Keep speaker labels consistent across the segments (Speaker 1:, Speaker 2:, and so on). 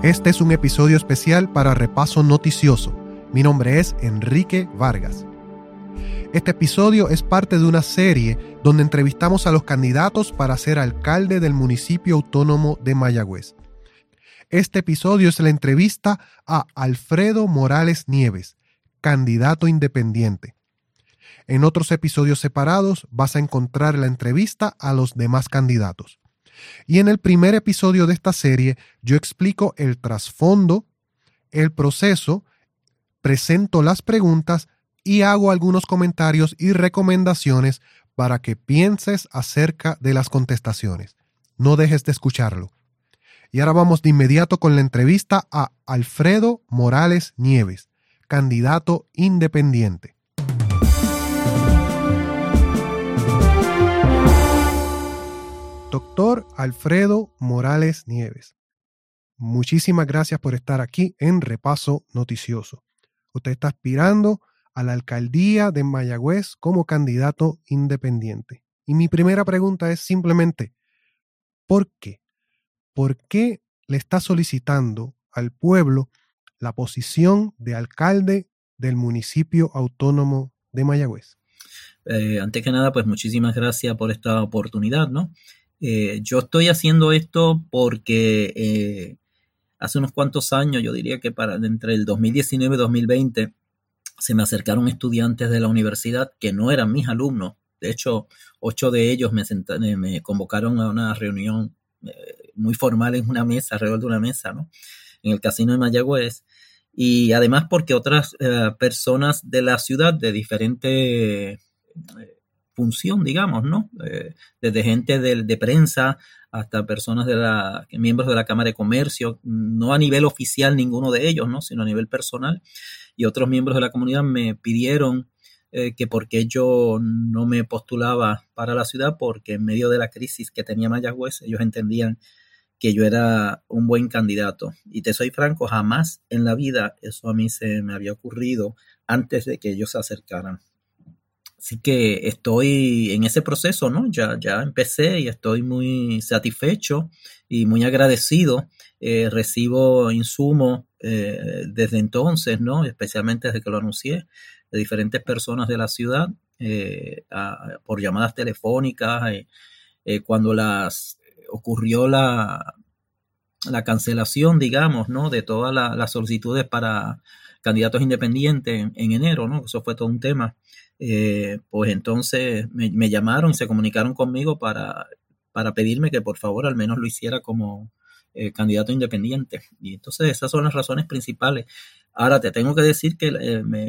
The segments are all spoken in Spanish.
Speaker 1: Este es un episodio especial para Repaso Noticioso. Mi nombre es Enrique Vargas. Este episodio es parte de una serie donde entrevistamos a los candidatos para ser alcalde del municipio autónomo de Mayagüez. Este episodio es la entrevista a Alfredo Morales Nieves, candidato independiente. En otros episodios separados vas a encontrar la entrevista a los demás candidatos. Y en el primer episodio de esta serie yo explico el trasfondo, el proceso, presento las preguntas y hago algunos comentarios y recomendaciones para que pienses acerca de las contestaciones. No dejes de escucharlo. Y ahora vamos de inmediato con la entrevista a Alfredo Morales Nieves, candidato independiente. Doctor Alfredo Morales Nieves, muchísimas gracias por estar aquí en Repaso Noticioso. Usted está aspirando a la alcaldía de Mayagüez como candidato independiente. Y mi primera pregunta es simplemente, ¿por qué? ¿Por qué le está solicitando al pueblo la posición de alcalde del municipio autónomo de Mayagüez?
Speaker 2: Antes que nada, pues muchísimas gracias por esta oportunidad, ¿no? Yo estoy haciendo esto porque hace unos cuantos años, yo diría que entre el 2019 y 2020, se me acercaron estudiantes de la universidad que no eran mis alumnos. De hecho, 8 de ellos me convocaron a una reunión muy formal en una mesa, alrededor de una mesa, ¿no? En el casino de Mayagüez. Y además porque otras personas de la ciudad de diferente función, digamos, ¿no? Desde gente de prensa hasta personas miembros de la Cámara de Comercio, no a nivel oficial ninguno de ellos, ¿no? Sino a nivel personal, y otros miembros de la comunidad me pidieron que por qué yo no me postulaba para la ciudad, porque en medio de la crisis que tenía Mayagüez, ellos entendían que yo era un buen candidato. Y te soy franco, jamás en la vida eso a mí se me había ocurrido antes de que ellos se acercaran. Así que estoy en ese proceso, ¿no? Ya empecé y estoy muy satisfecho y muy agradecido. Recibo insumos desde entonces, ¿no? Especialmente desde que lo anuncié, de diferentes personas de la ciudad, por llamadas telefónicas, cuando ocurrió la cancelación, digamos, ¿no? De todas las solicitudes para candidatos independientes en enero, ¿no? Eso fue todo un tema. Pues entonces me llamaron y se comunicaron conmigo para pedirme que por favor al menos lo hiciera como candidato independiente. Y entonces esas son las razones principales. Ahora te tengo que decir que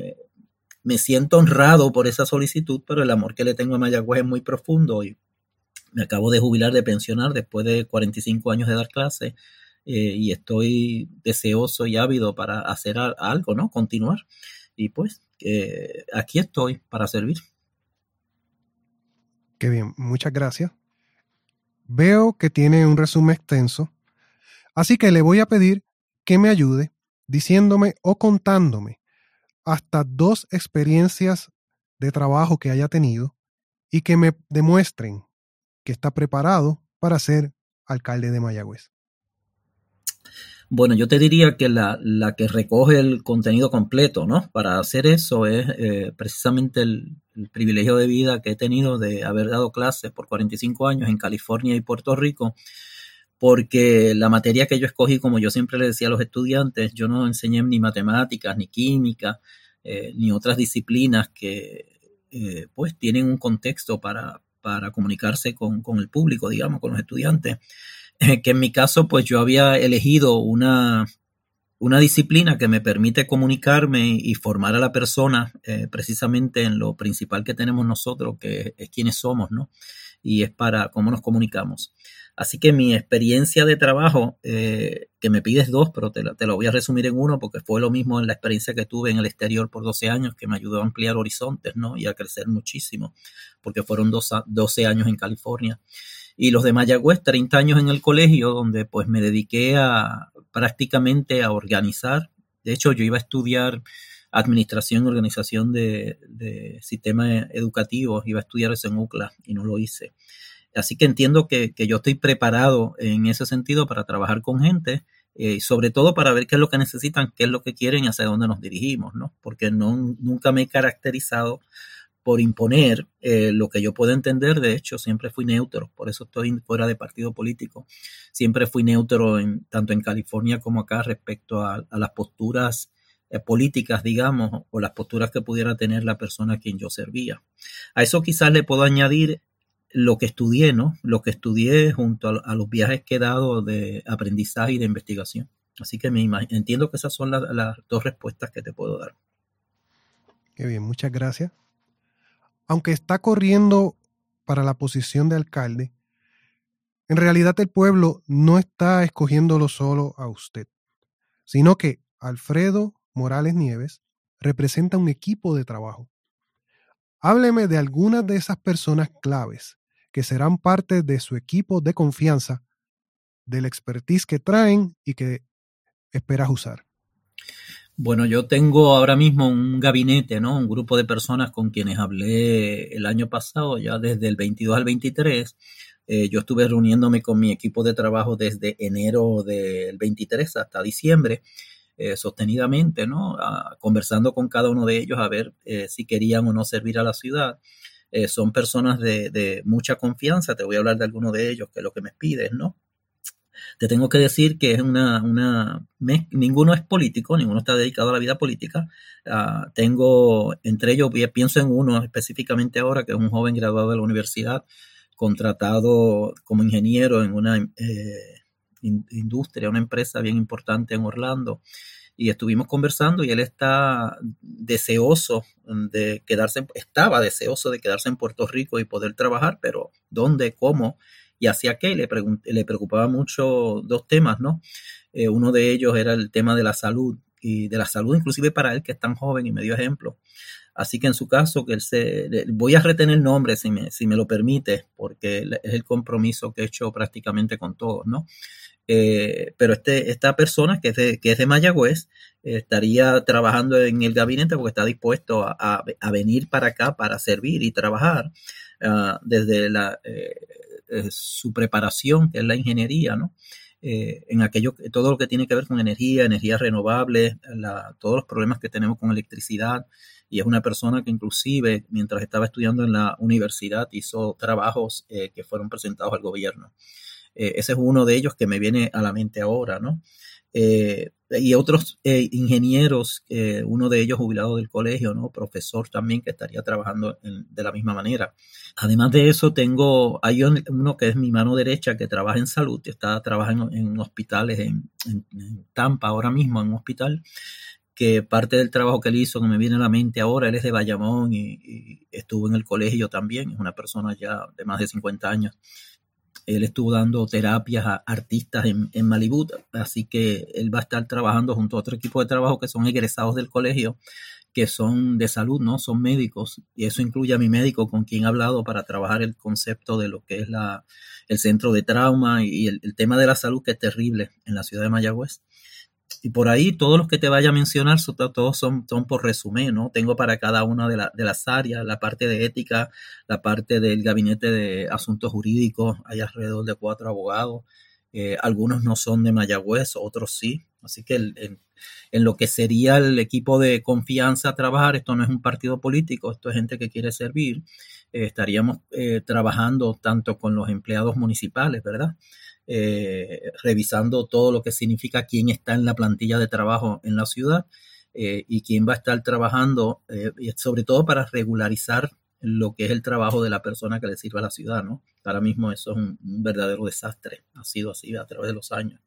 Speaker 2: me siento honrado por esa solicitud, pero el amor que le tengo a Mayagüez es muy profundo y me acabo de jubilar, de pensionar después de 45 años de dar clase, y estoy deseoso y ávido para hacer algo, ¿no? Continuar. Y pues aquí estoy para servir.
Speaker 1: Qué bien, muchas gracias. Veo que tiene un resumen extenso, así que le voy a pedir que me ayude diciéndome o contándome hasta 2 experiencias de trabajo que haya tenido y que me demuestren que está preparado para ser alcalde de Mayagüez.
Speaker 2: Bueno, yo te diría que la que recoge el contenido completo, ¿no? Para hacer eso es precisamente el privilegio de vida que he tenido de haber dado clases por 45 años en California y Puerto Rico, porque la materia que yo escogí, como yo siempre le decía a los estudiantes, yo no enseñé ni matemáticas, ni química, ni otras disciplinas que pues tienen un contexto para comunicarse con el público, digamos, con los estudiantes. Que en mi caso, pues yo había elegido una disciplina que me permite comunicarme y formar a la persona precisamente en lo principal que tenemos nosotros, que es quienes somos, ¿no? Y es para cómo nos comunicamos. Así que mi experiencia de trabajo, que me pides 2, pero te lo voy a resumir en 1, porque fue lo mismo en la experiencia que tuve en el exterior por 12 años, que me ayudó a ampliar horizontes, ¿no? Y a crecer muchísimo, porque fueron 12 años en California. Y los de Mayagüez, 30 años en el colegio, donde pues me dediqué prácticamente a organizar. De hecho, yo iba a estudiar administración y organización de sistemas educativos, iba a estudiar eso en UCLA y no lo hice. Así que entiendo que yo estoy preparado en ese sentido para trabajar con gente sobre todo para ver qué es lo que necesitan, qué es lo que quieren y hacia dónde nos dirigimos, ¿no? Porque nunca me he caracterizado por imponer lo que yo puedo entender. De hecho, siempre fui neutro, por eso estoy fuera de partido político. Siempre fui neutro tanto en California como acá respecto a las posturas políticas, digamos, o las posturas que pudiera tener la persona a quien yo servía. A eso quizás le puedo añadir lo que estudié, ¿no? Lo que estudié junto a los viajes que he dado de aprendizaje y de investigación. Así que entiendo que esas son las dos respuestas que te puedo dar.
Speaker 1: Qué bien, muchas gracias. Aunque está corriendo para la posición de alcalde, en realidad el pueblo no está escogiéndolo solo a usted, sino que Alfredo Morales Nieves representa un equipo de trabajo. Hábleme de algunas de esas personas claves que serán parte de su equipo de confianza, del expertise que traen y que esperas usar.
Speaker 2: Bueno, yo tengo ahora mismo un gabinete, ¿no? Un grupo de personas con quienes hablé el año pasado, ya desde el 22 al 23. Yo estuve reuniéndome con mi equipo de trabajo desde enero del 23 hasta diciembre, sostenidamente, ¿no? Conversando con cada uno de ellos a ver si querían o no servir a la ciudad. Son personas de mucha confianza. Te voy a hablar de algunos de ellos, que es lo que me pides, ¿no? Te tengo que decir que es ninguno es político, ninguno está dedicado a la vida política. Tengo entre ellos, pienso en uno específicamente ahora, que es un joven graduado de la universidad, contratado como ingeniero en una industria, una empresa bien importante en Orlando. Y estuvimos conversando y él estaba deseoso de quedarse en Puerto Rico y poder trabajar, pero ¿dónde? ¿Cómo? Y hacia qué le preocupaba mucho dos temas, ¿no? Uno de ellos era el tema de la salud, y de la salud inclusive para él, que es tan joven, y me dio ejemplo. Así que en su caso, voy a retener el nombre si me lo permite, porque es el compromiso que he hecho prácticamente con todos, ¿no? Pero esta persona que es de Mayagüez estaría trabajando en el gabinete porque está dispuesto a venir para acá para servir y trabajar desde su preparación, que es la ingeniería, ¿no? En todo lo que tiene que ver con energías renovables, todos los problemas que tenemos con electricidad. Y es una persona que inclusive mientras estaba estudiando en la universidad hizo trabajos que fueron presentados al gobierno. Ese es uno de ellos que me viene a la mente ahora, ¿no? Y otros ingenieros, uno de ellos jubilado del colegio, ¿no? Profesor también, que estaría trabajando de la misma manera. Además de eso, hay uno que es mi mano derecha que trabaja en salud, que está trabajando en hospitales en Tampa ahora mismo, en un hospital, que parte del trabajo que él hizo, que me viene a la mente ahora, él es de Bayamón y estuvo en el colegio también, es una persona ya de más de 50 años. Él estuvo dando terapias a artistas en Malibú, así que él va a estar trabajando junto a otro equipo de trabajo que son egresados del colegio, que son de salud, ¿no? Son médicos, y eso incluye a mi médico con quien he hablado para trabajar el concepto de lo que es el centro de trauma y el tema de la salud, que es terrible en la ciudad de Mayagüez. Y por ahí todos los que te vaya a mencionar, todos son por resumen, ¿no? Tengo para cada una de las áreas, la parte de ética, la parte del gabinete de asuntos jurídicos, hay alrededor de 4 abogados, algunos no son de Mayagüez, otros sí, así que en lo que sería el equipo de confianza a trabajar, esto no es un partido político, esto es gente que quiere servir, estaríamos trabajando tanto con los empleados municipales, ¿verdad? Revisando todo lo que significa quién está en la plantilla de trabajo en la ciudad y quién va a estar trabajando, y sobre todo para regularizar lo que es el trabajo de la persona que le sirve a la ciudad, ¿no? Ahora mismo eso es un verdadero desastre, ha sido así a través de los años.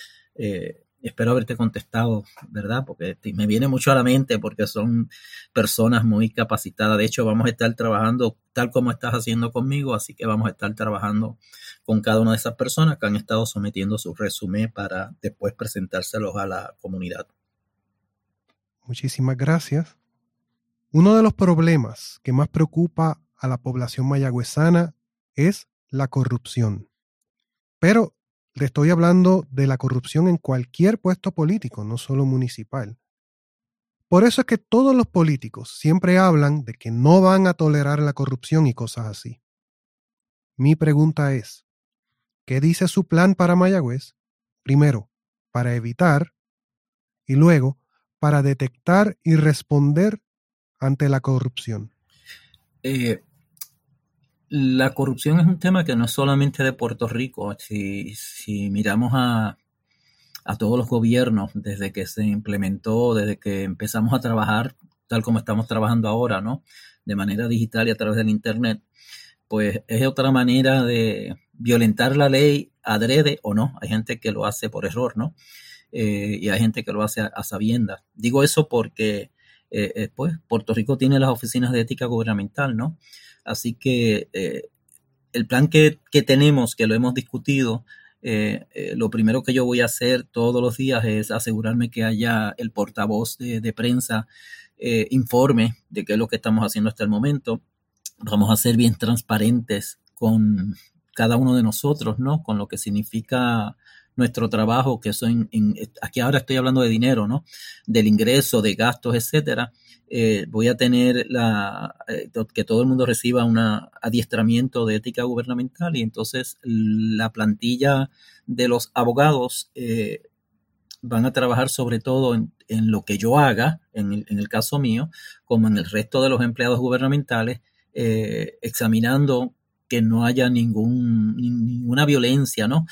Speaker 2: Espero haberte contestado, ¿verdad? Porque me viene mucho a la mente porque son personas muy capacitadas. De hecho, vamos a estar trabajando tal como estás haciendo conmigo, así que vamos a estar trabajando con cada una de esas personas que han estado sometiendo su resumen para después presentárselos a la comunidad.
Speaker 1: Muchísimas gracias. Uno de los problemas que más preocupa a la población mayagüezana es la corrupción. Pero le estoy hablando de la corrupción en cualquier puesto político, no solo municipal. Por eso es que todos los políticos siempre hablan de que no van a tolerar la corrupción y cosas así. Mi pregunta es, ¿qué dice su plan para Mayagüez? Primero, para evitar y luego para detectar y responder ante la corrupción?
Speaker 2: La corrupción es un tema que no es solamente de Puerto Rico. Si miramos a todos los gobiernos, desde que se implementó, desde que empezamos a trabajar tal como estamos trabajando ahora, ¿no? De manera digital y a través del Internet, pues es otra manera de violentar la ley adrede o no. Hay gente que lo hace por error, ¿no? Y hay gente que lo hace a sabiendas. Digo eso porque pues Puerto Rico tiene las oficinas de ética gubernamental, ¿no? Así que el plan que tenemos, que lo hemos discutido, lo primero que yo voy a hacer todos los días es asegurarme que haya el portavoz de prensa informe de qué es lo que estamos haciendo hasta el momento. Vamos a ser bien transparentes con cada uno de nosotros, ¿no? Con lo que significa nuestro trabajo, que eso aquí ahora estoy hablando de dinero, ¿no? Del ingreso, de gastos, etcétera. Voy a tener que todo el mundo reciba un adiestramiento de ética gubernamental, y entonces la plantilla de los abogados van a trabajar sobre todo en lo que yo haga, en el caso mío, como en el resto de los empleados gubernamentales, examinando que no haya ninguna violencia, ¿no?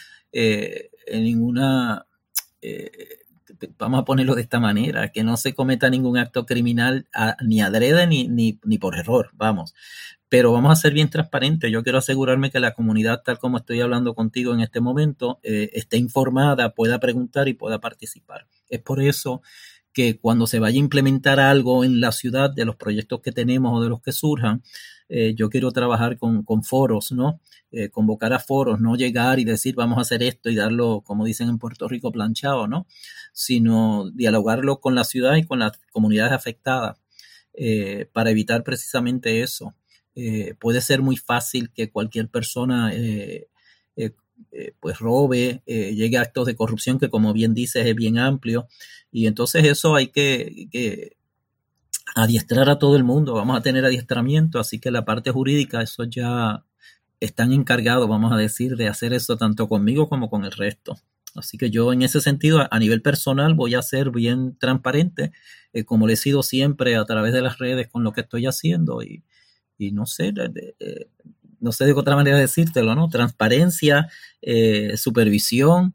Speaker 2: Vamos a ponerlo de esta manera, que no se cometa ningún acto criminal ni adrede ni por error, vamos. Pero vamos a ser bien transparentes. Yo quiero asegurarme que la comunidad, tal como estoy hablando contigo en este momento, esté informada, pueda preguntar y pueda participar. Es por eso que cuando se vaya a implementar algo en la ciudad, de los proyectos que tenemos o de los que surjan, yo quiero trabajar con foros, ¿no? Convocar a foros, no llegar y decir vamos a hacer esto y darlo, como dicen en Puerto Rico, planchado, ¿no? Sino dialogarlo con la ciudad y con las comunidades afectadas para evitar precisamente eso. Puede ser muy fácil que cualquier persona pues robe, llegue a actos de corrupción, que como bien dices es bien amplio, y entonces eso hay que adiestrar a todo el mundo. Vamos a tener adiestramiento, así que la parte jurídica, eso ya están encargados, vamos a decir, de hacer eso tanto conmigo como con el resto. Así que yo en ese sentido, a nivel personal, voy a ser bien transparente, como lo he sido siempre a través de las redes con lo que estoy haciendo, y no sé, no sé de otra manera de decírtelo, ¿no? Transparencia, supervisión,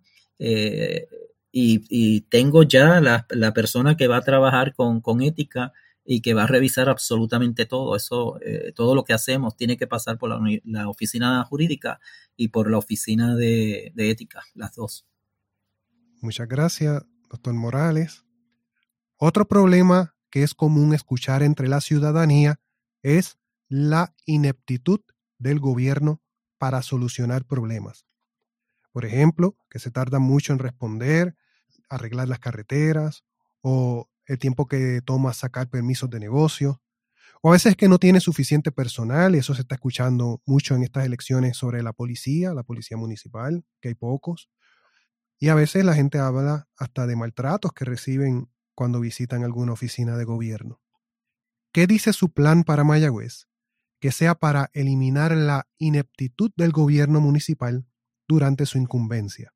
Speaker 2: y tengo ya la persona que va a trabajar con ética y que va a revisar absolutamente todo. Eso, todo lo que hacemos tiene que pasar por la oficina jurídica y por la oficina de ética, las dos.
Speaker 1: Muchas gracias, doctor Morales. Otro problema que es común escuchar entre la ciudadanía es la ineptitud del gobierno para solucionar problemas. Por ejemplo, que se tarda mucho en responder, arreglar las carreteras, o el tiempo que toma sacar permisos de negocio, o a veces que no tiene suficiente personal, y eso se está escuchando mucho en estas elecciones sobre la policía municipal, que hay pocos. Y a veces la gente habla hasta de maltratos que reciben cuando visitan alguna oficina de gobierno. ¿Qué dice su plan para Mayagüez? Que sea para eliminar la ineptitud del gobierno municipal durante su incumbencia.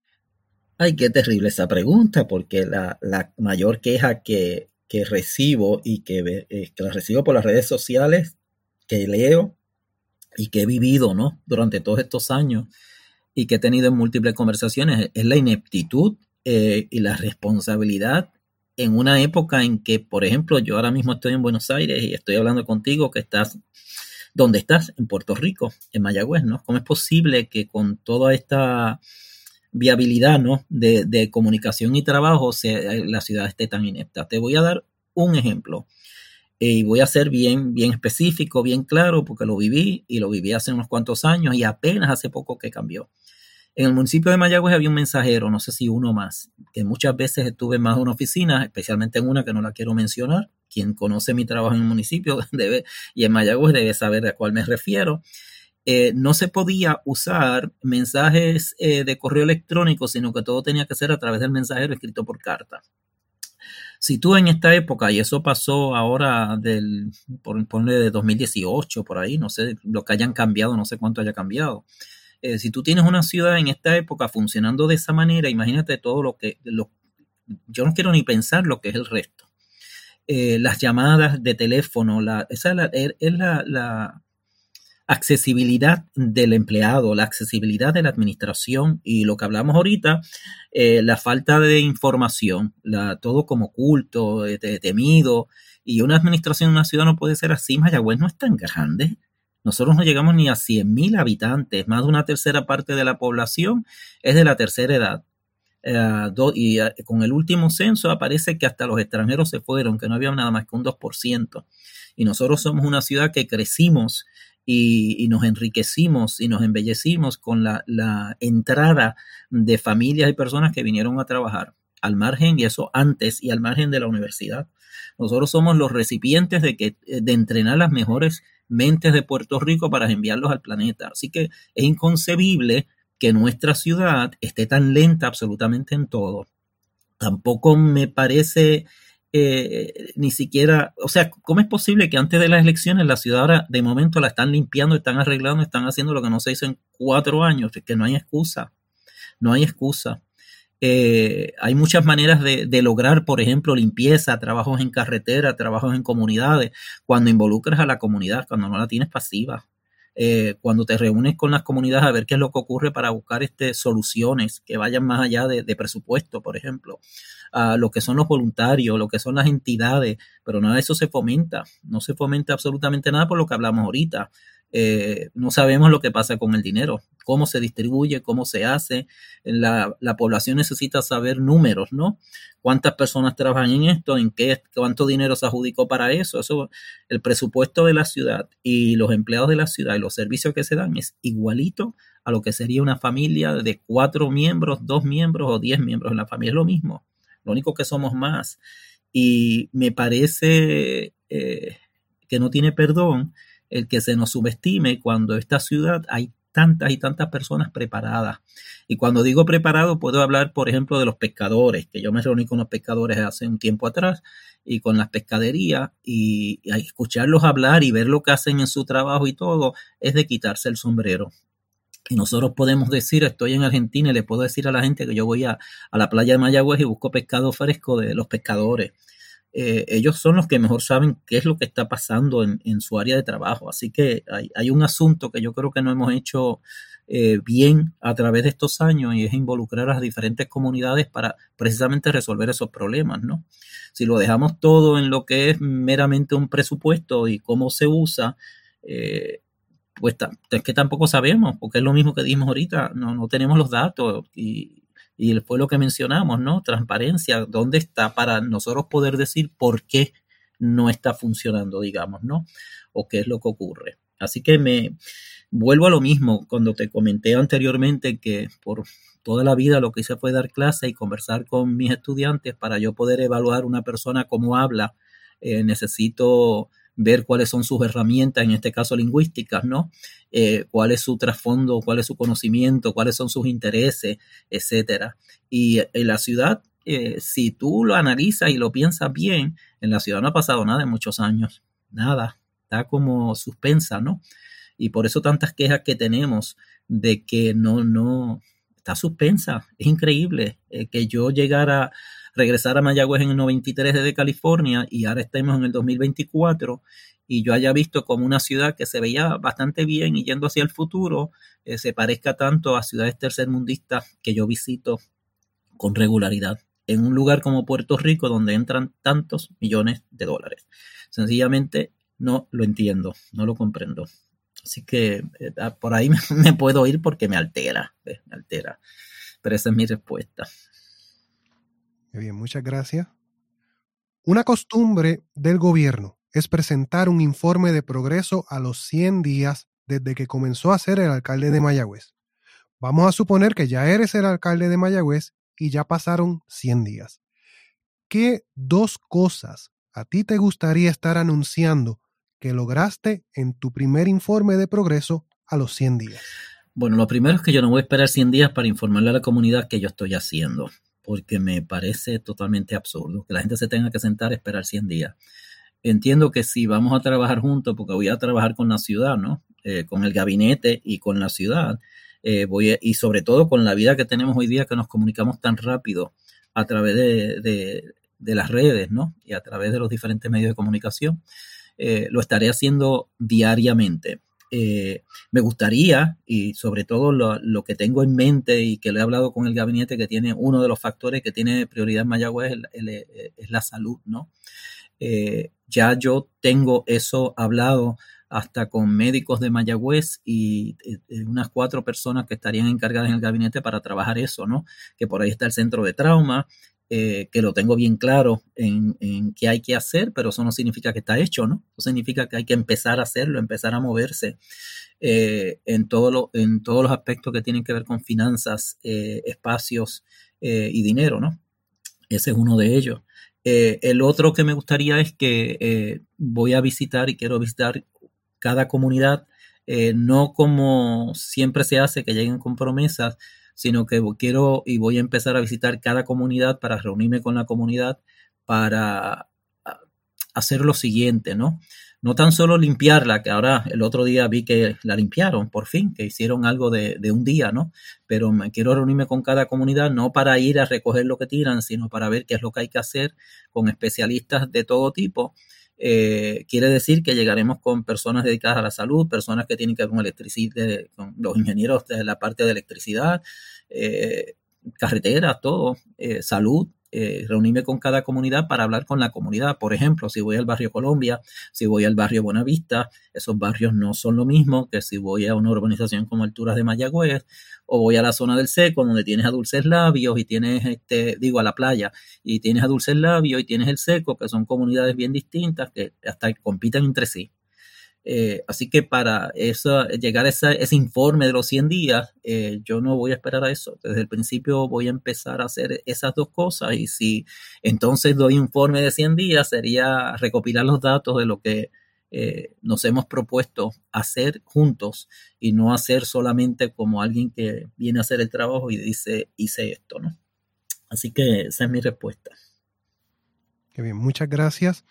Speaker 2: Ay, qué terrible esa pregunta, porque la mayor queja que recibo y que la recibo por las redes sociales, que leo y que he vivido, ¿no? Durante todos estos años, y que he tenido en múltiples conversaciones, es la ineptitud y la responsabilidad en una época en que, por ejemplo, yo ahora mismo estoy en Buenos Aires y estoy hablando contigo, que estás donde estás, en Puerto Rico, en Mayagüez, ¿no? ¿Cómo es posible que con toda esta viabilidad, ¿no? de comunicación y trabajo, la ciudad esté tan inepta? Te voy a dar un ejemplo. Y voy a ser bien específico, bien claro, porque lo viví hace unos cuantos años y apenas hace poco que cambió. En el municipio de Mayagüez había un mensajero, no sé si uno más, que muchas veces estuve en más de una oficina, especialmente en una que no la quiero mencionar. Quien conoce mi trabajo en el municipio y en Mayagüez debe saber a cuál me refiero. No se podía usar mensajes de correo electrónico, sino que todo tenía que ser a través del mensajero escrito por carta. Si tú en esta época, y eso pasó ahora ponle de 2018 por ahí, no sé lo que hayan cambiado, no sé cuánto haya cambiado, Si tú tienes una ciudad en esta época funcionando de esa manera, imagínate todo yo no quiero ni pensar lo que es el resto. Las llamadas de teléfono, esa es la accesibilidad del empleado, la accesibilidad de la administración y lo que hablamos ahorita, la falta de información, todo como oculto, temido, y una administración de una ciudad no puede ser así. Mayagüez no es tan grande. Nosotros no llegamos ni a 100,000 habitantes, más de una tercera parte de la población es de la tercera edad. Con el último censo aparece que hasta los extranjeros se fueron, que no había nada más que un 2%. Y nosotros somos una ciudad que crecimos y nos enriquecimos y nos embellecimos con la entrada de familias y personas que vinieron a trabajar al margen, y eso antes y al margen de la universidad. Nosotros somos los recipientes de entrenar las mejores mentes de Puerto Rico para enviarlos al planeta. Así que es inconcebible que nuestra ciudad esté tan lenta absolutamente en todo. Tampoco me parece ni siquiera, o sea, ¿cómo es posible que antes de las elecciones la ciudad ahora de momento la están limpiando, están arreglando, están haciendo lo que no se hizo en 4 años? Es que no hay excusa, no hay excusa. Hay muchas maneras de lograr, por ejemplo, limpieza, trabajos en carretera, trabajos en comunidades, cuando involucras a la comunidad, cuando no la tienes pasiva. Cuando te reúnes con las comunidades a ver qué es lo que ocurre para buscar soluciones que vayan más allá de presupuesto, por ejemplo, a lo que son los voluntarios, lo que son las entidades, pero nada de eso se fomenta, no se fomenta absolutamente nada por lo que hablamos ahorita. No sabemos lo que pasa con el dinero, cómo se distribuye, cómo se hace. La población necesita saber números, ¿no? ¿Cuántas personas trabajan en esto? ¿Cuánto dinero se adjudicó para eso? El presupuesto de la ciudad y los empleados de la ciudad y los servicios que se dan es igualito a lo que sería una familia de 4 miembros, 2 miembros o 10 miembros en la familia. Es lo mismo, lo único que somos más. Y me parece que no tiene perdón el que se nos subestime cuando esta ciudad hay tantas y tantas personas preparadas. Y cuando digo preparado, puedo hablar, por ejemplo, de los pescadores, que yo me reuní con los pescadores hace un tiempo atrás y con las pescaderías, y escucharlos hablar y ver lo que hacen en su trabajo y todo, es de quitarse el sombrero. Y nosotros podemos decir, estoy en Argentina y le puedo decir a la gente que yo voy a la playa de Mayagüez y busco pescado fresco de los pescadores. Ellos son los que mejor saben qué es lo que está pasando en su área de trabajo. Así que hay un asunto que yo creo que no hemos hecho bien a través de estos años, y es involucrar a las diferentes comunidades para precisamente resolver esos problemas, ¿no? Si lo dejamos todo en lo que es meramente un presupuesto y cómo se usa, pues es que tampoco sabemos, porque es lo mismo que dijimos ahorita, no tenemos los datos y fue lo que mencionamos, ¿no? Transparencia, ¿dónde está para nosotros poder decir por qué no está funcionando, digamos, ¿no? O qué es lo que ocurre. Así que me vuelvo a lo mismo cuando te comenté anteriormente que por toda la vida lo que hice fue dar clase y conversar con mis estudiantes para yo poder evaluar una persona cómo habla. Necesito ver cuáles son sus herramientas, en este caso lingüísticas, ¿no? Cuál es su trasfondo, cuál es su conocimiento, cuáles son sus intereses, etcétera. Y en la ciudad, si tú lo analizas y lo piensas bien, en la ciudad no ha pasado nada en muchos años, nada, está como suspensa, ¿no? Y por eso tantas quejas que tenemos de que no, está suspensa. Es increíble que yo regresar a Mayagüez en el 93 desde California y ahora estemos en el 2024 y yo haya visto como una ciudad que se veía bastante bien y yendo hacia el futuro se parezca tanto a ciudades tercermundistas que yo visito con regularidad en un lugar como Puerto Rico donde entran tantos millones de dólares. Sencillamente no lo entiendo, no lo comprendo. Así que por ahí me puedo ir porque me altera, me altera. Pero esa es mi respuesta.
Speaker 1: Bien, muchas gracias. Una costumbre del gobierno es presentar un informe de progreso a los 100 días desde que comenzó a ser el alcalde de Mayagüez. Vamos a suponer que ya eres el alcalde de Mayagüez y ya pasaron 100 días. ¿Qué 2 cosas a ti te gustaría estar anunciando que lograste en tu primer informe de progreso a los 100 días?
Speaker 2: Bueno, lo primero es que yo no voy a esperar 100 días para informarle a la comunidad que yo estoy haciendo, porque me parece totalmente absurdo que la gente se tenga que sentar a esperar 100 días. Entiendo que si vamos a trabajar juntos, porque voy a trabajar con la ciudad, ¿no? Con el gabinete y con la ciudad, y sobre todo con la vida que tenemos hoy día, que nos comunicamos tan rápido a través de las redes, ¿no? Y a través de los diferentes medios de comunicación, lo estaré haciendo diariamente. Me gustaría, y sobre todo lo que tengo en mente y que lo he hablado con el gabinete, que tiene uno de los factores que tiene prioridad en Mayagüez es la salud, ¿no? Ya yo tengo eso hablado hasta con médicos de Mayagüez y unas 4 personas que estarían encargadas en el gabinete para trabajar eso, ¿no? Que por ahí está el centro de trauma, que lo tengo bien claro en qué hay que hacer, pero eso no significa que está hecho, ¿no? Eso significa que hay que empezar a hacerlo, empezar a moverse en todos los aspectos que tienen que ver con finanzas, espacios y dinero, ¿no? Ese es uno de ellos. El otro que me gustaría es que voy a visitar y quiero visitar cada comunidad, no como siempre se hace, que lleguen con promesas, sino que quiero y voy a empezar a visitar cada comunidad para reunirme con la comunidad para hacer lo siguiente, ¿no? No tan solo limpiarla, que ahora el otro día vi que la limpiaron, por fin, que hicieron algo de un día, ¿no? Pero me quiero reunirme con cada comunidad, no para ir a recoger lo que tiran, sino para ver qué es lo que hay que hacer con especialistas de todo tipo. Quiere decir que llegaremos con personas dedicadas a la salud, personas que tienen que ver con electricidad, con los ingenieros de la parte de electricidad, carreteras, todo, salud. Reunirme con cada comunidad para hablar con la comunidad. Por ejemplo, si voy al barrio Colombia, si voy al barrio Buenavista, esos barrios no son lo mismo que si voy a una urbanización como Alturas de Mayagüez, o voy a la zona del Seco, donde tienes a Dulces Labios y tienes, a la playa, y tienes a Dulces Labios y tienes el Seco, que son comunidades bien distintas que hasta compiten entre sí. Así que para eso, llegar a ese informe de los 100 días, yo no voy a esperar a eso. Desde el principio voy a empezar a hacer esas 2 cosas, y si entonces doy un informe de 100 días, sería recopilar los datos de lo que nos hemos propuesto hacer juntos, y no hacer solamente como alguien que viene a hacer el trabajo y dice, hice esto, ¿no? Así que esa es mi respuesta.
Speaker 1: Qué bien, muchas gracias.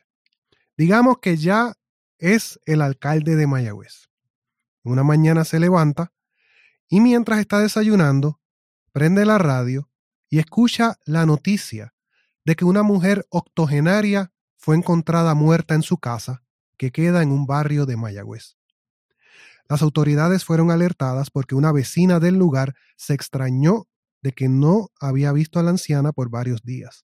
Speaker 1: Digamos que ya es el alcalde de Mayagüez. Una mañana se levanta y mientras está desayunando, prende la radio y escucha la noticia de que una mujer octogenaria fue encontrada muerta en su casa, que queda en un barrio de Mayagüez. Las autoridades fueron alertadas porque una vecina del lugar se extrañó de que no había visto a la anciana por varios días.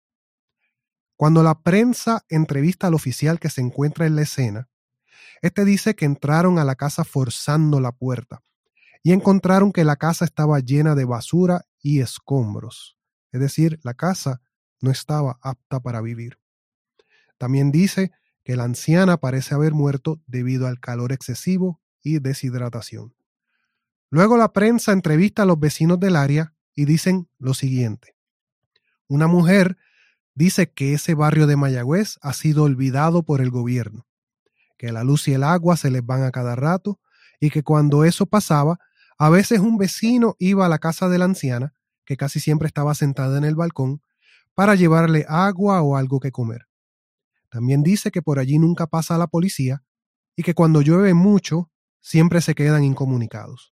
Speaker 1: Cuando la prensa entrevista al oficial que se encuentra en la escena, este dice que entraron a la casa forzando la puerta y encontraron que la casa estaba llena de basura y escombros. Es decir, la casa no estaba apta para vivir. También dice que la anciana parece haber muerto debido al calor excesivo y deshidratación. Luego la prensa entrevista a los vecinos del área y dicen lo siguiente. Una mujer dice que ese barrio de Mayagüez ha sido olvidado por el gobierno, que la luz y el agua se les van a cada rato y que cuando eso pasaba, a veces un vecino iba a la casa de la anciana, que casi siempre estaba sentada en el balcón, para llevarle agua o algo que comer. También dice que por allí nunca pasa la policía y que cuando llueve mucho, siempre se quedan incomunicados.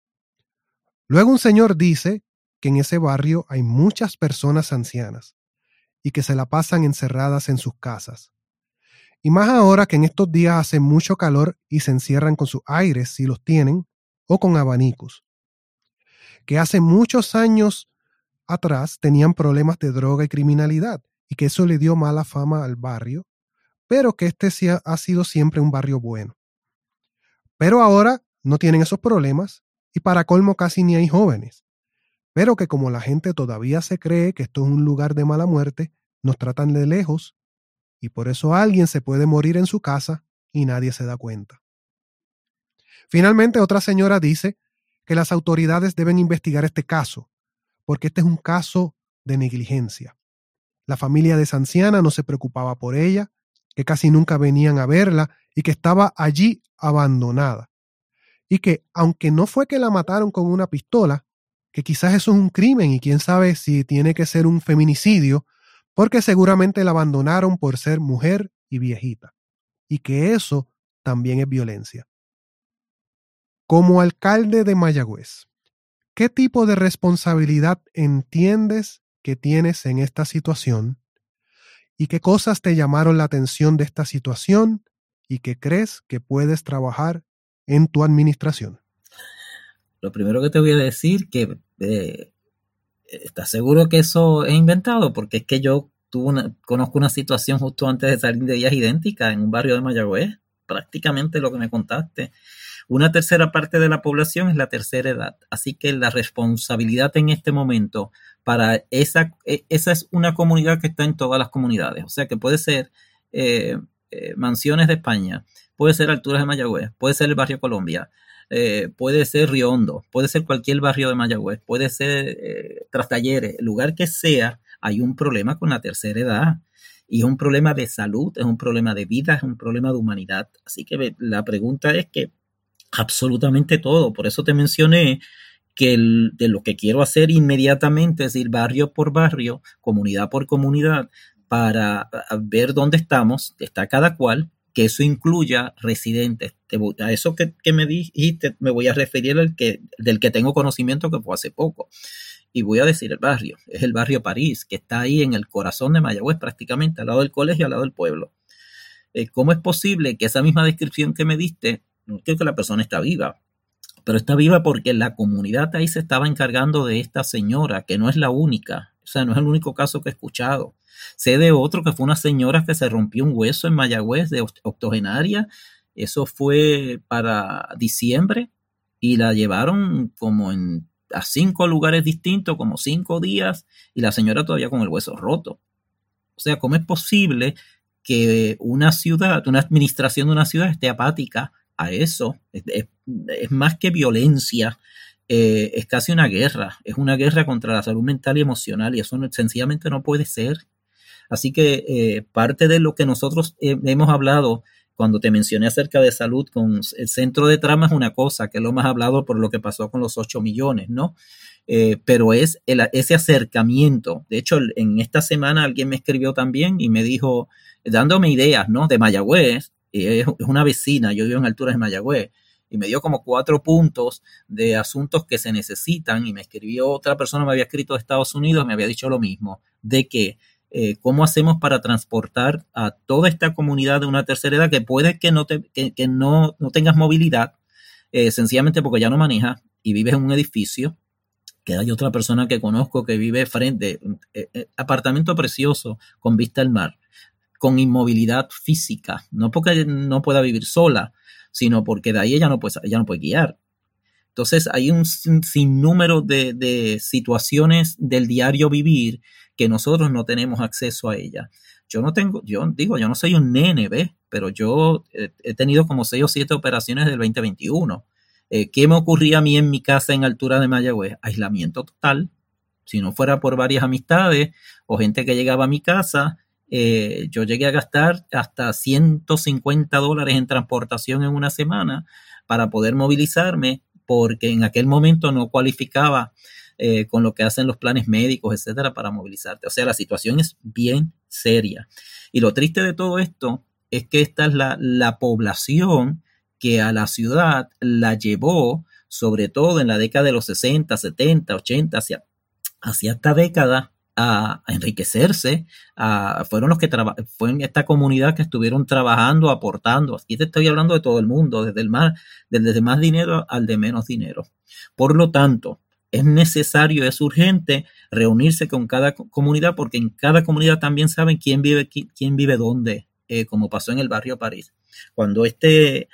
Speaker 1: Luego un señor dice que en ese barrio hay muchas personas ancianas y que se la pasan encerradas en sus casas. Y más ahora que en estos días hace mucho calor y se encierran con sus aires, si los tienen, o con abanicos. Que hace muchos años atrás tenían problemas de droga y criminalidad y que eso le dio mala fama al barrio, pero que este sí ha sido siempre un barrio bueno. Pero ahora no tienen esos problemas y para colmo casi ni hay jóvenes. Pero que como la gente todavía se cree que esto es un lugar de mala muerte, nos tratan de lejos y por eso alguien se puede morir en su casa y nadie se da cuenta. Finalmente, otra señora dice que las autoridades deben investigar este caso, porque este es un caso de negligencia. La familia de esa anciana no se preocupaba por ella, que casi nunca venían a verla y que estaba allí abandonada. Y que, aunque no fue que la mataron con una pistola, que quizás eso es un crimen y quién sabe si tiene que ser un feminicidio, porque seguramente la abandonaron por ser mujer y viejita. Y que eso también es violencia. Como alcalde de Mayagüez, ¿Qué tipo de responsabilidad entiendes que tienes en esta situación? ¿Y qué cosas te llamaron la atención de esta situación y que crees que puedes trabajar en tu administración?
Speaker 2: Lo primero que te voy a decir que ¿estás seguro que eso es inventado? Porque es que yo conozco una situación justo antes de salir de Vías Idénticas en un barrio de Mayagüez, prácticamente lo que me contaste. Una tercera parte de la población es la tercera edad, así que la responsabilidad en este momento para esa es una comunidad que está en todas las comunidades, o sea que puede ser Mansiones de España, puede ser Alturas de Mayagüez, puede ser el barrio Colombia, puede ser Río Hondo, puede ser cualquier barrio de Mayagüez, puede ser Trastalleres, el lugar que sea, hay un problema con la tercera edad. Y es un problema de salud, es un problema de vida, es un problema de humanidad. Así que la pregunta es que absolutamente todo. Por eso te mencioné que de lo que quiero hacer inmediatamente es ir barrio por barrio, comunidad por comunidad, para ver dónde está cada cual, que eso incluya residentes. A eso que me dijiste me voy a referir del que tengo conocimiento, que fue hace poco. Y voy a decir el barrio, es el barrio París, que está ahí en el corazón de Mayagüez, prácticamente, al lado del colegio, al lado del pueblo. ¿Cómo es posible que esa misma descripción que me diste, no creo que la persona está viva, pero está viva porque la comunidad ahí se estaba encargando de esta señora, que no es la única, o sea, no es el único caso que he escuchado. Sé de otro que fue una señora que se rompió un hueso en Mayagüez, de octogenaria, eso fue para diciembre, y la llevaron como a 5 lugares distintos, como 5 días, y la señora todavía con el hueso roto. O sea, ¿cómo es posible que una administración de una ciudad esté apática a eso? Es más que violencia, es casi una guerra, es una guerra contra la salud mental y emocional, y eso sencillamente no puede ser. Así que parte de lo que nosotros hemos hablado cuando te mencioné acerca de salud con el centro de trama es una cosa, que lo hemos hablado por lo que pasó con los 8 millones, ¿no? Pero es ese acercamiento. De hecho, en esta semana alguien me escribió también y me dijo, dándome ideas, ¿no? De Mayagüez, es una vecina, yo vivo en Alturas de Mayagüez, y me dio como 4 puntos de asuntos que se necesitan, y me escribió otra persona, me había escrito de Estados Unidos, me había dicho lo mismo, de que cómo hacemos para transportar a toda esta comunidad de una tercera edad que puede que no tengas movilidad, sencillamente porque ya no manejas y vives en un edificio, que hay otra persona que conozco que vive frente, apartamento precioso con vista al mar, con inmovilidad física, no porque no pueda vivir sola, sino porque de ahí ella no puede guiar. Entonces hay un sinnúmero de situaciones del diario vivir que nosotros no tenemos acceso a ella. Yo no soy un nene, ¿ves? Pero yo he tenido como 6 o 7 operaciones del 2021. ¿Qué me ocurría a mí en mi casa en Altura de Mayagüez? Aislamiento total. Si no fuera por varias amistades o gente que llegaba a mi casa, yo llegué a gastar hasta $150 en transportación en una semana para poder movilizarme, porque en aquel momento no cualificaba con lo que hacen los planes médicos, etcétera, para movilizarte. O sea, la situación es bien seria. Y lo triste de todo esto es que esta es la población que a la ciudad la llevó, sobre todo en la década de los 60, 70, 80, hacia esta década, a enriquecerse. Fueron los que fue en esta comunidad que estuvieron trabajando, aportando. Aquí te estoy hablando de todo el mundo, desde más dinero al de menos dinero. Por lo tanto, es necesario, es urgente reunirse con cada comunidad, porque en cada comunidad también saben quién vive dónde, como pasó en el barrio París. Cuando este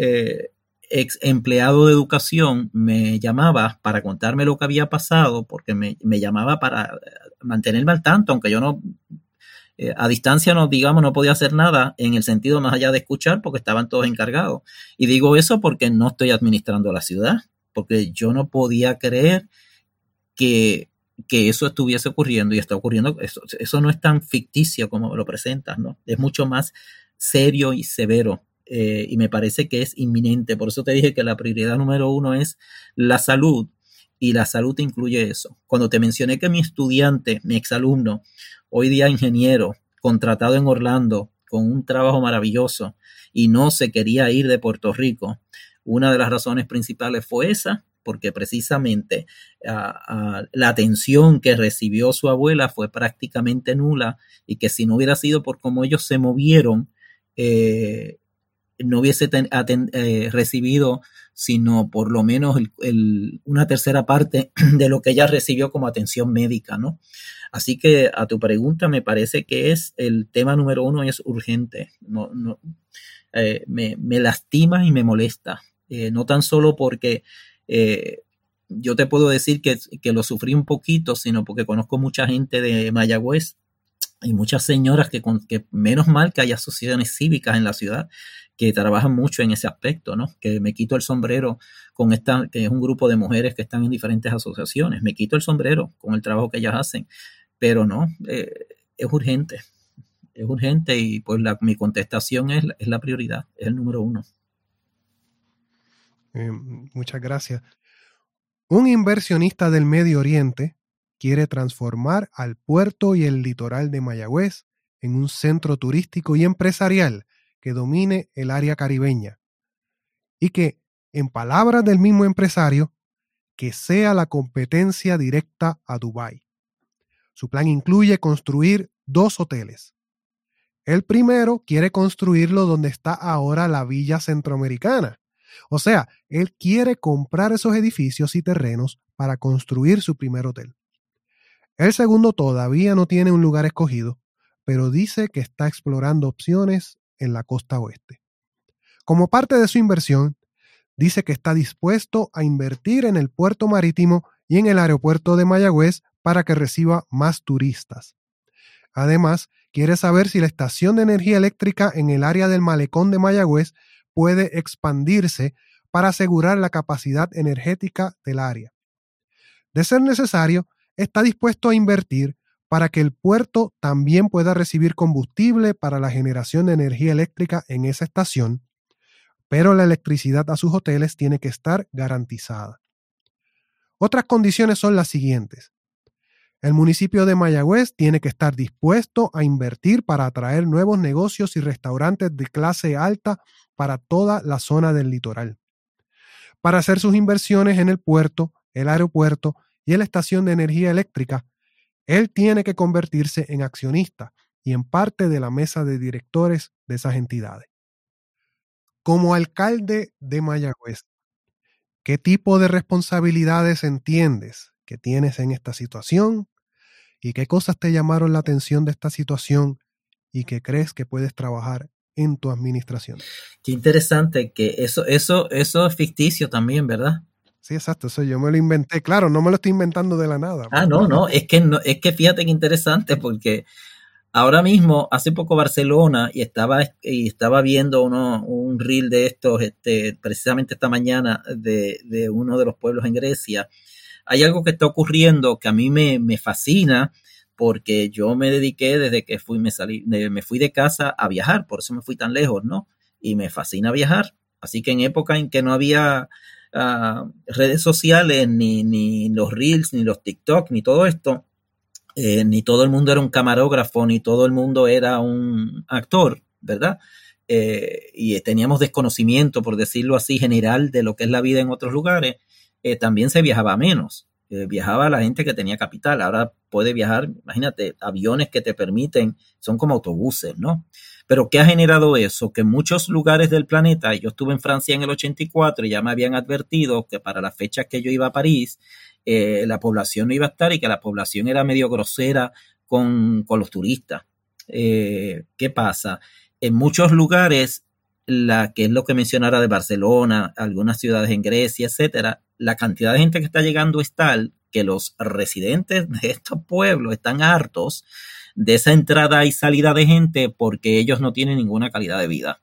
Speaker 2: ex empleado de educación me llamaba para contarme lo que había pasado, porque me llamaba para mantenerme al tanto, aunque yo no, a distancia no podía hacer nada en el sentido más allá de escuchar, porque estaban todos encargados. Y digo eso porque no estoy administrando la ciudad, porque yo no podía creer que eso estuviese ocurriendo, y está ocurriendo. Eso no es tan ficticio como lo presentas, ¿no? Es mucho más serio y severo. Y me parece que es inminente. Por eso te dije que la prioridad número 1 es la salud, y la salud incluye eso. Cuando te mencioné que mi estudiante, mi exalumno, hoy día ingeniero, contratado en Orlando, con un trabajo maravilloso, y no se quería ir de Puerto Rico, una de las razones principales fue esa, porque precisamente la atención que recibió su abuela fue prácticamente nula, y que si no hubiera sido por cómo ellos se movieron, no hubiese recibido sino por lo menos una tercera parte de lo que ella recibió como atención médica, ¿no? Así que a tu pregunta, me parece que es el tema número uno y es urgente. Me lastima y me molesta. No tan solo porque yo te puedo decir que lo sufrí un poquito, sino porque conozco mucha gente de Mayagüez y muchas señoras que menos mal que hay asociaciones cívicas en la ciudad que trabajan mucho en ese aspecto, ¿no? Que me quito el sombrero con que es un grupo de mujeres que están en diferentes asociaciones. Me quito el sombrero con el trabajo que ellas hacen, pero no, es urgente. Es urgente y pues mi contestación es la prioridad, es el número uno.
Speaker 1: Muchas gracias. Un inversionista del Medio Oriente quiere transformar al puerto y el litoral de Mayagüez en un centro turístico y empresarial que domine el área caribeña y que, en palabras del mismo empresario, que sea la competencia directa a Dubái. Su plan incluye construir 2 hoteles. El primero quiere construirlo donde está ahora la Villa Centroamericana. O sea, él quiere comprar esos edificios y terrenos para construir su primer hotel. El segundo todavía no tiene un lugar escogido, pero dice que está explorando opciones en la costa oeste. Como parte de su inversión, dice que está dispuesto a invertir en el puerto marítimo y en el aeropuerto de Mayagüez para que reciba más turistas. Además, quiere saber si la estación de energía eléctrica en el área del malecón de Mayagüez puede expandirse para asegurar la capacidad energética del área. De ser necesario, está dispuesto a invertir para que el puerto también pueda recibir combustible para la generación de energía eléctrica en esa estación, pero la electricidad a sus hoteles tiene que estar garantizada. Otras condiciones son las siguientes. El municipio de Mayagüez tiene que estar dispuesto a invertir para atraer nuevos negocios y restaurantes de clase alta para toda la zona del litoral. Para hacer sus inversiones en el puerto, el aeropuerto y en la estación de energía eléctrica, él tiene que convertirse en accionista y en parte de la mesa de directores de esas entidades. Como alcalde de Mayagüez, ¿qué tipo de responsabilidades entiendes que tienes en esta situación? ¿Y qué cosas te llamaron la atención de esta situación y que crees que puedes trabajar en tu administración?
Speaker 2: Qué interesante que eso es ficticio también, ¿verdad?
Speaker 1: Sí, exacto, eso yo me lo inventé. Claro, no me lo estoy inventando de la nada.
Speaker 2: No, es que fíjate qué interesante, porque ahora mismo, hace poco Barcelona, y estaba viendo un reel de estos, precisamente esta mañana, de uno de los pueblos en Grecia. Hay algo que está ocurriendo que a mí me fascina, porque yo me dediqué desde que me fui de casa a viajar, por eso me fui tan lejos, ¿no? Y me fascina viajar. Así que en época en que no había redes sociales, ni los reels, ni los TikTok, ni todo esto, ni todo el mundo era un camarógrafo, ni todo el mundo era un actor, ¿verdad? Y teníamos desconocimiento, por decirlo así, general de lo que es la vida en otros lugares. También se viajaba menos. Viajaba la gente que tenía capital. Ahora puede viajar, imagínate, aviones que te permiten, son como autobuses, ¿no? Pero ¿qué ha generado eso? Que en muchos lugares del planeta, yo estuve en Francia en el 84 y ya me habían advertido que para las fechas que yo iba a París, la población no iba a estar y que la población era medio grosera con los turistas. ¿Qué pasa? En muchos lugares, que es lo que mencionara de Barcelona, algunas ciudades en Grecia, etcétera, la cantidad de gente que está llegando es tal que los residentes de estos pueblos están hartos de esa entrada y salida de gente, porque ellos no tienen ninguna calidad de vida,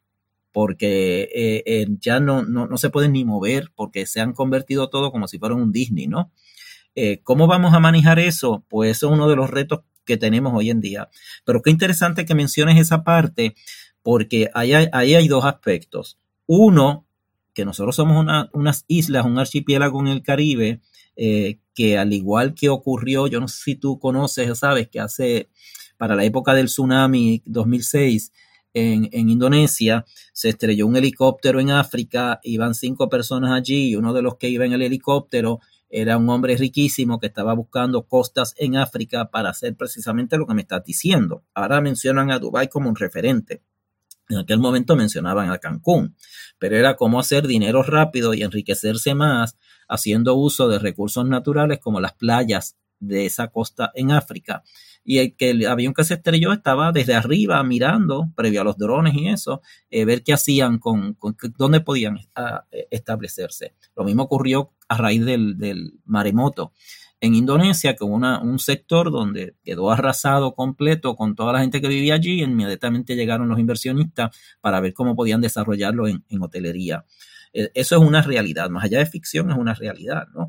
Speaker 2: porque ya no se pueden ni mover, porque se han convertido todo como si fueran un Disney, ¿no? ¿Cómo vamos a manejar eso? Pues eso es uno de los retos que tenemos hoy en día. Pero qué interesante que menciones esa parte, porque ahí hay 2 aspectos. Uno, que nosotros somos unas islas, un archipiélago en el Caribe, que al igual que ocurrió, yo no sé si tú conoces o sabes, que para la época del tsunami 2006, en Indonesia, se estrelló un helicóptero en África, iban 5 personas allí y uno de los que iba en el helicóptero era un hombre riquísimo que estaba buscando costas en África para hacer precisamente lo que me estás diciendo. Ahora mencionan a Dubái como un referente. En aquel momento mencionaban a Cancún, pero era cómo hacer dinero rápido y enriquecerse más haciendo uso de recursos naturales como las playas de esa costa en África. Y el avión que se estrelló estaba desde arriba mirando, previo a los drones y eso, ver qué hacían, con dónde podían establecerse. Lo mismo ocurrió a raíz del maremoto en Indonesia, con un sector donde quedó arrasado completo con toda la gente que vivía allí. Inmediatamente llegaron los inversionistas para ver cómo podían desarrollarlo en hotelería. Eso es una realidad, más allá de ficción, es una realidad, ¿no?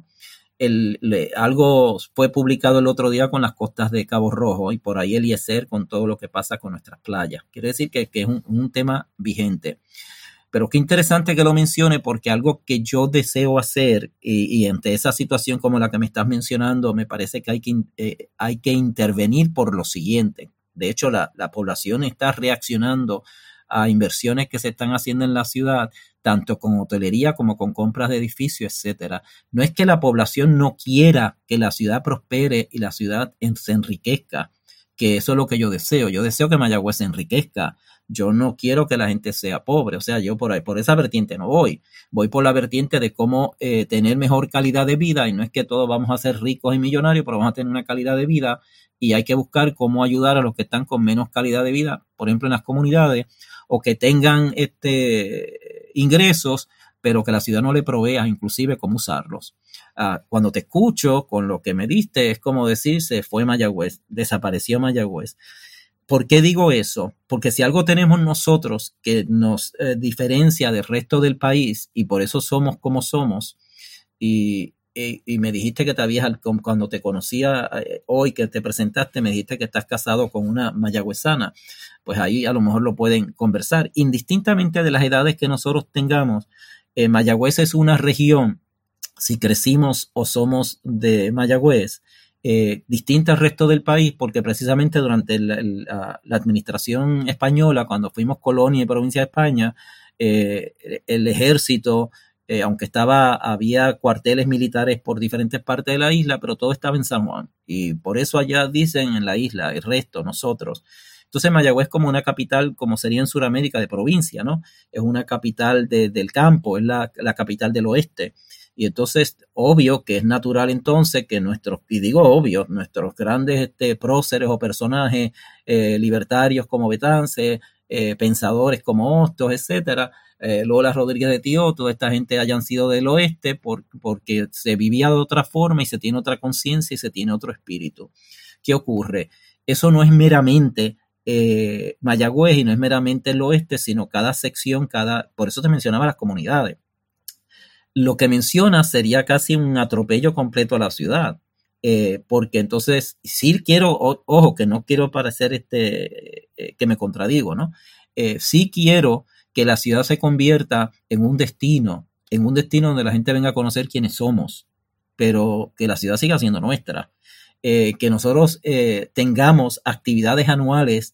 Speaker 2: Algo fue publicado el otro día con las costas de Cabo Rojo y por ahí Eliezer con todo lo que pasa con nuestras playas. Quiere decir que es un tema vigente. Pero qué interesante que lo mencione, porque algo que yo deseo hacer y ante esa situación como la que me estás mencionando, me parece que hay que intervenir por lo siguiente. De hecho, la población está reaccionando a inversiones que se están haciendo en la ciudad, tanto con hotelería como con compras de edificios, etcétera. No es que la población no quiera que la ciudad prospere y la ciudad se enriquezca, que eso es lo que yo deseo. Yo deseo que Mayagüez se enriquezca. Yo no quiero que la gente sea pobre. O sea, yo por esa vertiente no voy. Voy por la vertiente de cómo tener mejor calidad de vida, y no es que todos vamos a ser ricos y millonarios, pero vamos a tener una calidad de vida y hay que buscar cómo ayudar a los que están con menos calidad de vida, por ejemplo en las comunidades, o que tengan ingresos, pero que la ciudad no le provea inclusive cómo usarlos. Cuando te escucho con lo que me diste, es como decir, se fue Mayagüez, desapareció Mayagüez. ¿Por qué digo eso? Porque si algo tenemos nosotros que nos diferencia del resto del país, y por eso somos como somos, y me dijiste que cuando te conocía hoy, que te presentaste, me dijiste que estás casado con una mayagüezana, pues ahí a lo mejor lo pueden conversar. Indistintamente de las edades que nosotros tengamos, Mayagüez es una región, si crecimos o somos de Mayagüez, distinta al resto del país, porque precisamente durante la administración española, cuando fuimos colonia y provincia de España, el ejército, aunque había cuarteles militares por diferentes partes de la isla, pero todo estaba en San Juan, y por eso allá dicen en la isla, el resto, nosotros. Entonces Mayagüez, como una capital, como sería en Sudamérica, de provincia, ¿no? Es una capital del campo, es la capital del oeste. Y entonces, obvio que es natural entonces que nuestros grandes próceres o personajes libertarios como Betance, pensadores como Hostos, etcétera, Lola Rodríguez de Tío, toda esta gente hayan sido del oeste porque se vivía de otra forma y se tiene otra conciencia y se tiene otro espíritu. ¿Qué ocurre? Eso no es meramente Mayagüez y no es meramente el oeste, sino cada sección, por eso te mencionaba las comunidades. Lo que menciona sería casi un atropello completo a la ciudad, porque entonces sí quiero, ojo, que no quiero parecer que me contradigo, ¿no? Sí quiero que la ciudad se convierta en un destino donde la gente venga a conocer quiénes somos, pero que la ciudad siga siendo nuestra, que nosotros tengamos actividades anuales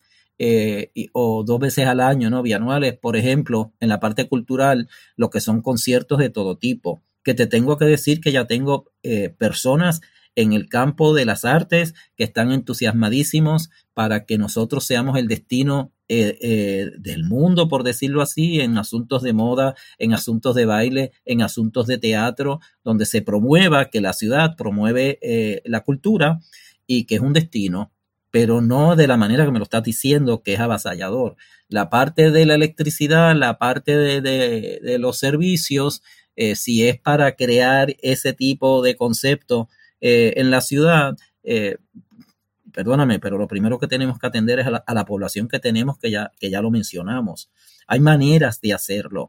Speaker 2: o 2 veces al año, ¿no? Bianuales, por ejemplo, en la parte cultural, lo que son conciertos de todo tipo, que te tengo que decir que ya tengo personas en el campo de las artes que están entusiasmadísimos para que nosotros seamos el destino del mundo, por decirlo así, en asuntos de moda, en asuntos de baile, en asuntos de teatro, donde se promueva, que la ciudad promueve la cultura y que es un destino, pero no de la manera que me lo estás diciendo, que es avasallador. La parte de la electricidad, la parte de los servicios, si es para crear ese tipo de concepto en la ciudad, perdóname, pero lo primero que tenemos que atender es a la población que tenemos, que ya lo mencionamos. Hay maneras de hacerlo,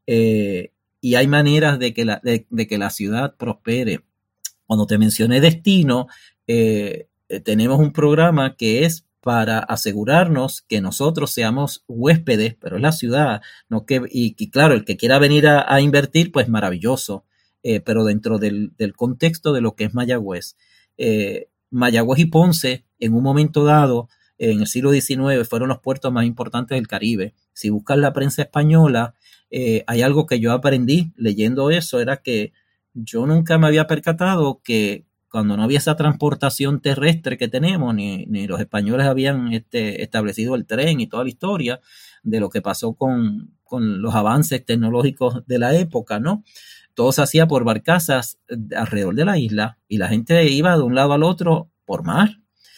Speaker 2: y hay maneras de que la ciudad prospere. Cuando te mencioné destino, tenemos un programa que es para asegurarnos que nosotros seamos huéspedes, pero es la ciudad, no y claro, el que quiera venir a invertir, pues maravilloso, pero dentro del contexto de lo que es Mayagüez. Mayagüez y Ponce, en un momento dado, en el siglo XIX fueron los puertos más importantes del Caribe. Si buscas la prensa española, hay algo que yo aprendí leyendo eso, era que yo nunca me había percatado que cuando no había esa transportación terrestre que tenemos, ni los españoles habían establecido el tren y toda la historia de lo que pasó con los avances tecnológicos de la época, ¿no? Todo se hacía por barcazas alrededor de la isla y la gente iba de un lado al otro por mar.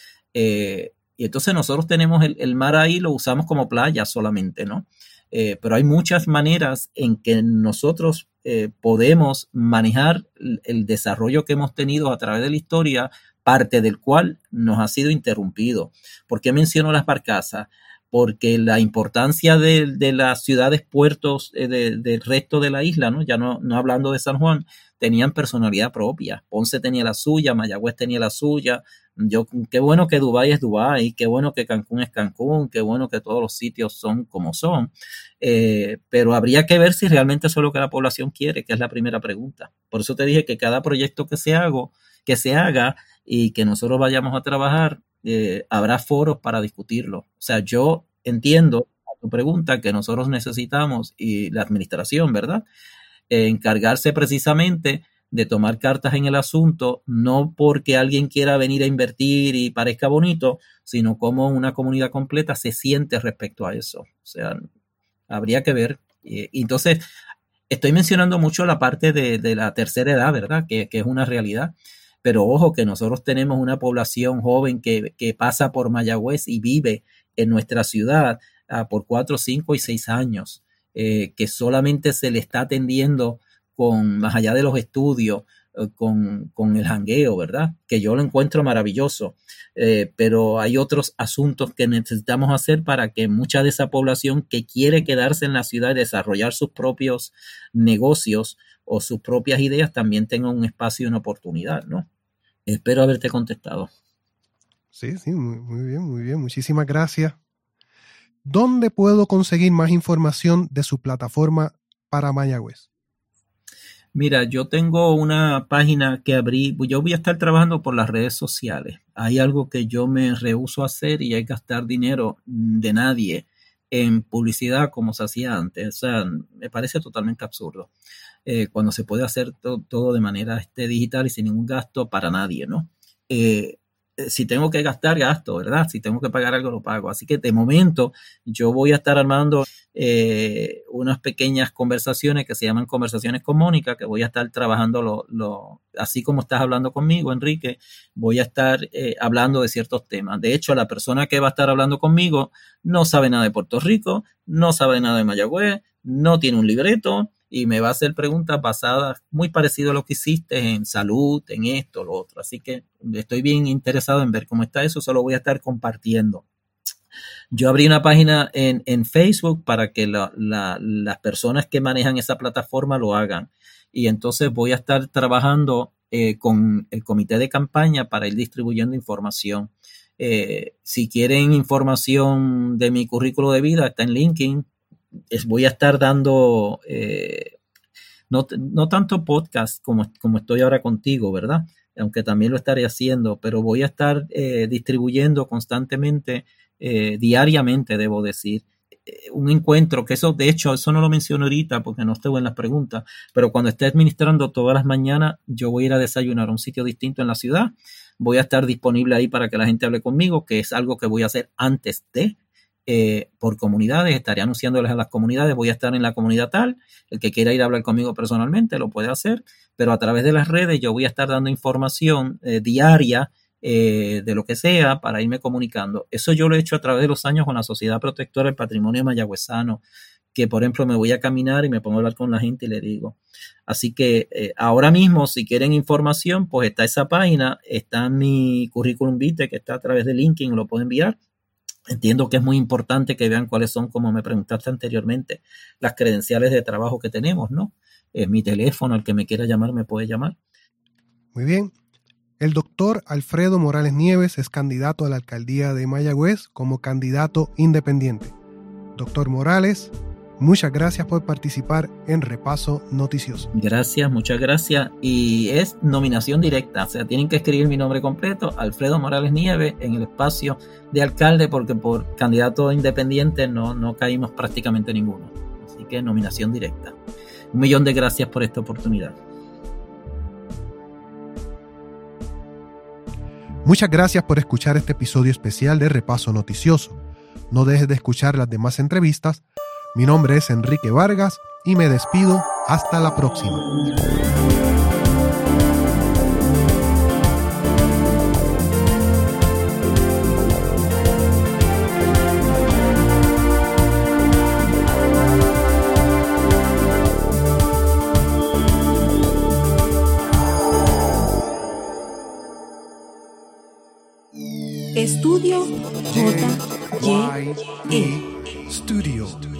Speaker 2: Y entonces nosotros tenemos el mar ahí, lo usamos como playa solamente, ¿no? Pero hay muchas maneras en que nosotros podemos manejar el desarrollo que hemos tenido a través de la historia, parte del cual nos ha sido interrumpido. ¿Por qué menciono las barcazas? Porque la importancia de las ciudades puertos del resto de la isla, ¿no? Ya no hablando de San Juan, tenían personalidad propia. Ponce tenía la suya, Mayagüez tenía la suya. Qué bueno que Dubái es Dubái, qué bueno que Cancún es Cancún, qué bueno que todos los sitios son como son, pero habría que ver si realmente eso es lo que la población quiere, que es la primera pregunta. Por eso te dije que cada proyecto que se haga y que nosotros vayamos a trabajar, habrá foros para discutirlo. O sea, yo entiendo a tu pregunta que nosotros necesitamos, y la administración, ¿verdad?, encargarse precisamente de tomar cartas en el asunto, no porque alguien quiera venir a invertir y parezca bonito, sino como una comunidad completa se siente respecto a eso. O sea, habría que ver. Entonces, estoy mencionando mucho la parte de la tercera edad, ¿verdad?, que es una realidad. Pero ojo que nosotros tenemos una población joven que pasa por Mayagüez y vive en nuestra ciudad por 4, 5 y 6 años, que solamente se le está atendiendo más allá de los estudios, con el jangueo, ¿verdad? Que yo lo encuentro maravilloso, pero hay otros asuntos que necesitamos hacer para que mucha de esa población que quiere quedarse en la ciudad y desarrollar sus propios negocios o sus propias ideas también tenga un espacio y una oportunidad, ¿no? Espero haberte contestado.
Speaker 1: Sí, muy bien. Muchísimas gracias. ¿Dónde puedo conseguir más información de su plataforma para Mayagüez?
Speaker 2: Mira, yo tengo una página que abrí. Yo voy a estar trabajando por las redes sociales. Hay algo que yo me rehúso a hacer y hay que gastar dinero de nadie en publicidad como se hacía antes. O sea, me parece totalmente absurdo. Cuando se puede hacer todo de manera digital y sin ningún gasto para nadie, ¿no? Si tengo que gastar, gasto, ¿verdad? Si tengo que pagar algo, lo pago. Así que de momento yo voy a estar armando unas pequeñas conversaciones que se llaman Conversaciones con Mónica, que voy a estar trabajando así como estás hablando conmigo, Enrique, voy a estar hablando de ciertos temas. De hecho, la persona que va a estar hablando conmigo no sabe nada de Puerto Rico, no sabe nada de Mayagüez, no tiene un libreto, y me va a hacer preguntas basadas muy parecido a lo que hiciste en salud, en esto, lo otro. Así que estoy bien interesado en ver cómo está eso, solo voy a estar compartiendo. Yo abrí una página en Facebook para que las personas que manejan esa plataforma lo hagan. Y entonces voy a estar trabajando con el comité de campaña para ir distribuyendo información. Si quieren información de mi currículo de vida, está en LinkedIn. Voy a estar dando no tanto podcast como estoy ahora contigo, ¿verdad? Aunque también lo estaré haciendo, pero voy a estar distribuyendo constantemente, diariamente, debo decir, un encuentro, que eso, de hecho, eso no lo menciono ahorita porque no estoy en las preguntas, pero cuando esté administrando todas las mañanas, yo voy a ir a desayunar a un sitio distinto en la ciudad, voy a estar disponible ahí para que la gente hable conmigo, que es algo que voy a hacer antes de por comunidades, estaré anunciándoles a las comunidades, voy a estar en la comunidad tal, el que quiera ir a hablar conmigo personalmente lo puede hacer, pero a través de las redes yo voy a estar dando información diaria de lo que sea para irme comunicando. Eso yo lo he hecho a través de los años con la Sociedad Protectora del Patrimonio Mayagüezano, que por ejemplo me voy a caminar y me pongo a hablar con la gente y le digo. Así que ahora mismo, si quieren información, pues está esa página, está mi currículum vitae que está a través de LinkedIn, lo puedo enviar. Entiendo que es muy importante que vean cuáles son, como me preguntaste anteriormente, las credenciales de trabajo que tenemos, ¿no? Mi teléfono, el que me quiera llamar me puede llamar.
Speaker 1: Muy bien. El doctor Alfredo Morales Nieves es candidato a la alcaldía de Mayagüez como candidato independiente. Doctor Morales, Muchas gracias por participar en Repaso Noticioso.
Speaker 2: Gracias, muchas gracias. Y es nominación directa, o sea, tienen que escribir mi nombre completo, Alfredo Morales Nieves, en el espacio de alcalde, porque por candidato independiente no caímos prácticamente ninguno. Así que nominación directa. 1.000.000 de gracias por esta oportunidad.
Speaker 1: Muchas gracias por escuchar este episodio especial de Repaso Noticioso. No dejes de escuchar las demás entrevistas. Mi nombre es Enrique Vargas y me despido hasta la próxima.
Speaker 3: Estudio JYE.
Speaker 1: Studio.